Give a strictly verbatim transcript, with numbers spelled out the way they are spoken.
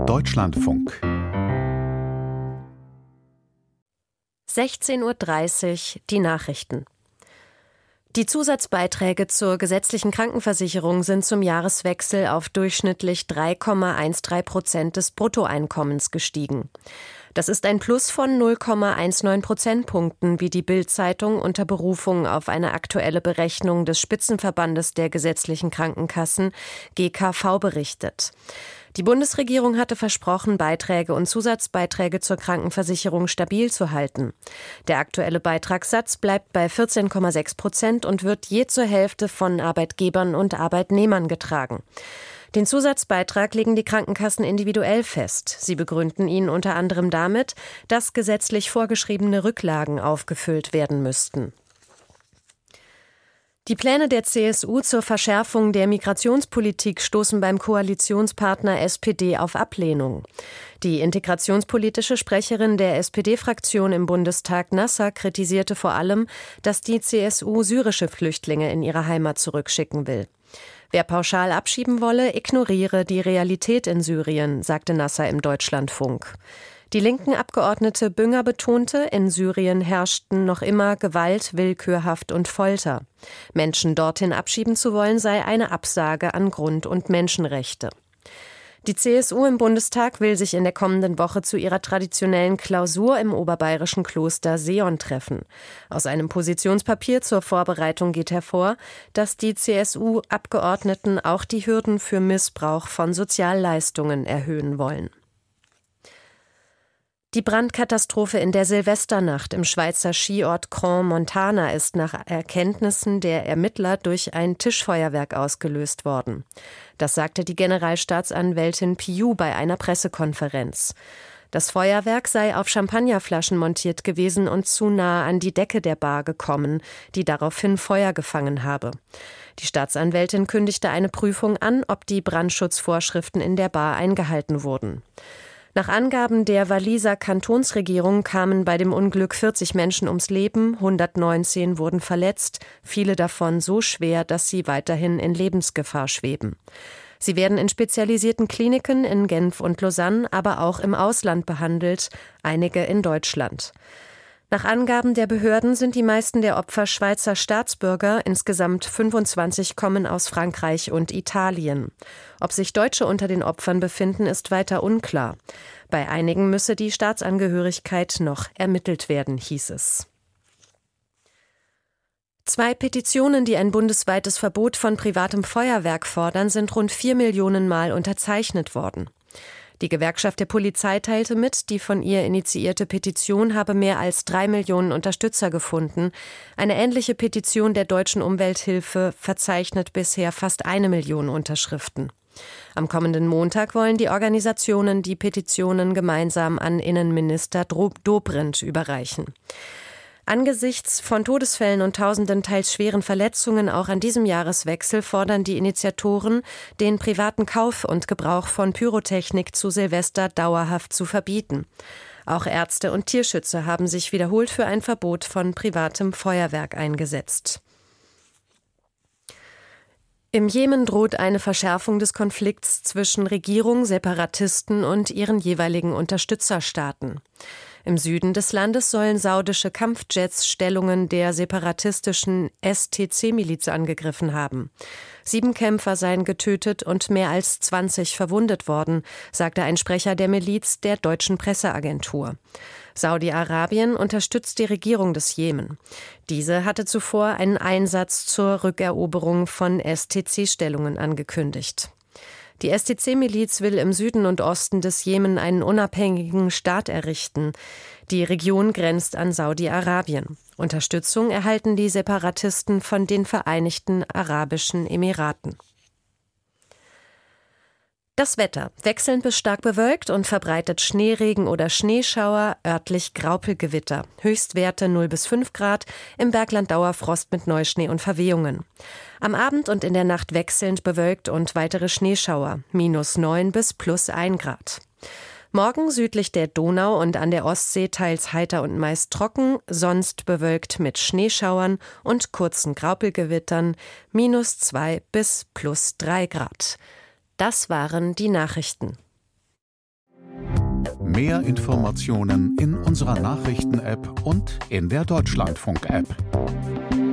Deutschlandfunk. sechzehn Uhr dreißig, die Nachrichten. Die Zusatzbeiträge zur gesetzlichen Krankenversicherung sind zum Jahreswechsel auf durchschnittlich drei Komma dreizehn Prozent des Bruttoeinkommens gestiegen. Das ist ein Plus von null Komma neunzehn Prozentpunkten, wie die Bild-Zeitung unter Berufung auf eine aktuelle Berechnung des Spitzenverbandes der gesetzlichen Krankenkassen G K V berichtet. Die Bundesregierung hatte versprochen, Beiträge und Zusatzbeiträge zur Krankenversicherung stabil zu halten. Der aktuelle Beitragssatz bleibt bei vierzehn Komma sechs Prozent und wird je zur Hälfte von Arbeitgebern und Arbeitnehmern getragen. Den Zusatzbeitrag legen die Krankenkassen individuell fest. Sie begründen ihn unter anderem damit, dass gesetzlich vorgeschriebene Rücklagen aufgefüllt werden müssten. Die Pläne der C S U zur Verschärfung der Migrationspolitik stoßen beim Koalitionspartner S P D auf Ablehnung. Die integrationspolitische Sprecherin der S P D-Fraktion im Bundestag, Nasser, kritisierte vor allem, dass die C S U syrische Flüchtlinge in ihre Heimat zurückschicken will. Wer pauschal abschieben wolle, ignoriere die Realität in Syrien, sagte Nasser im Deutschlandfunk. Die linken Abgeordnete Bünger betonte, in Syrien herrschten noch immer Gewalt, Willkürhaft und Folter. Menschen dorthin abschieben zu wollen, sei eine Absage an Grund- und Menschenrechte. Die C S U im Bundestag will sich in der kommenden Woche zu ihrer traditionellen Klausur im oberbayerischen Kloster Seon treffen. Aus einem Positionspapier zur Vorbereitung geht hervor, dass die C S U-Abgeordneten auch die Hürden für Missbrauch von Sozialleistungen erhöhen wollen. Die Brandkatastrophe in der Silvesternacht im Schweizer Skiort Crans-Montana ist nach Erkenntnissen der Ermittler durch ein Tischfeuerwerk ausgelöst worden. Das sagte die Generalstaatsanwältin Piu bei einer Pressekonferenz. Das Feuerwerk sei auf Champagnerflaschen montiert gewesen und zu nah an die Decke der Bar gekommen, die daraufhin Feuer gefangen habe. Die Staatsanwältin kündigte eine Prüfung an, ob die Brandschutzvorschriften in der Bar eingehalten wurden. Nach Angaben der Walliser Kantonsregierung kamen bei dem Unglück vierzig Menschen ums Leben, hundertneunzehn wurden verletzt, viele davon so schwer, dass sie weiterhin in Lebensgefahr schweben. Sie werden in spezialisierten Kliniken in Genf und Lausanne, aber auch im Ausland behandelt, einige in Deutschland. Nach Angaben der Behörden sind die meisten der Opfer Schweizer Staatsbürger, insgesamt fünfundzwanzig kommen aus Frankreich und Italien. Ob sich Deutsche unter den Opfern befinden, ist weiter unklar. Bei einigen müsse die Staatsangehörigkeit noch ermittelt werden, hieß es. Zwei Petitionen, die ein bundesweites Verbot von privatem Feuerwerk fordern, sind rund vier Millionen Mal unterzeichnet worden. Die Gewerkschaft der Polizei teilte mit, die von ihr initiierte Petition habe mehr als drei Millionen Unterstützer gefunden. Eine ähnliche Petition der Deutschen Umwelthilfe verzeichnet bisher fast eine Million Unterschriften. Am kommenden Montag wollen die Organisationen die Petitionen gemeinsam an Innenminister Dobrindt überreichen. Angesichts von Todesfällen und tausenden teils schweren Verletzungen auch an diesem Jahreswechsel fordern die Initiatoren, den privaten Kauf und Gebrauch von Pyrotechnik zu Silvester dauerhaft zu verbieten. Auch Ärzte und Tierschützer haben sich wiederholt für ein Verbot von privatem Feuerwerk eingesetzt. Im Jemen droht eine Verschärfung des Konflikts zwischen Regierung, Separatisten und ihren jeweiligen Unterstützerstaaten. Im Süden des Landes sollen saudische Kampfjets Stellungen der separatistischen S T C-Miliz angegriffen haben. Sieben Kämpfer seien getötet und mehr als zwanzig verwundet worden, sagte ein Sprecher der Miliz der deutschen Presseagentur. Saudi-Arabien unterstützt die Regierung des Jemen. Diese hatte zuvor einen Einsatz zur Rückeroberung von S T C-Stellungen angekündigt. Die S T C-Miliz will im Süden und Osten des Jemen einen unabhängigen Staat errichten. Die Region grenzt an Saudi-Arabien. Unterstützung erhalten die Separatisten von den Vereinigten Arabischen Emiraten. Das Wetter: wechselnd bis stark bewölkt und verbreitet Schneeregen oder Schneeschauer, örtlich Graupelgewitter. Höchstwerte null bis fünf Grad, im Bergland Dauerfrost mit Neuschnee und Verwehungen. Am Abend und in der Nacht wechselnd bewölkt und weitere Schneeschauer, minus neun bis plus ein Grad. Morgen südlich der Donau und an der Ostsee teils heiter und meist trocken, sonst bewölkt mit Schneeschauern und kurzen Graupelgewittern, minus zwei bis plus drei Grad. Das waren die Nachrichten. Mehr Informationen in unserer Nachrichten-App und in der Deutschlandfunk-App.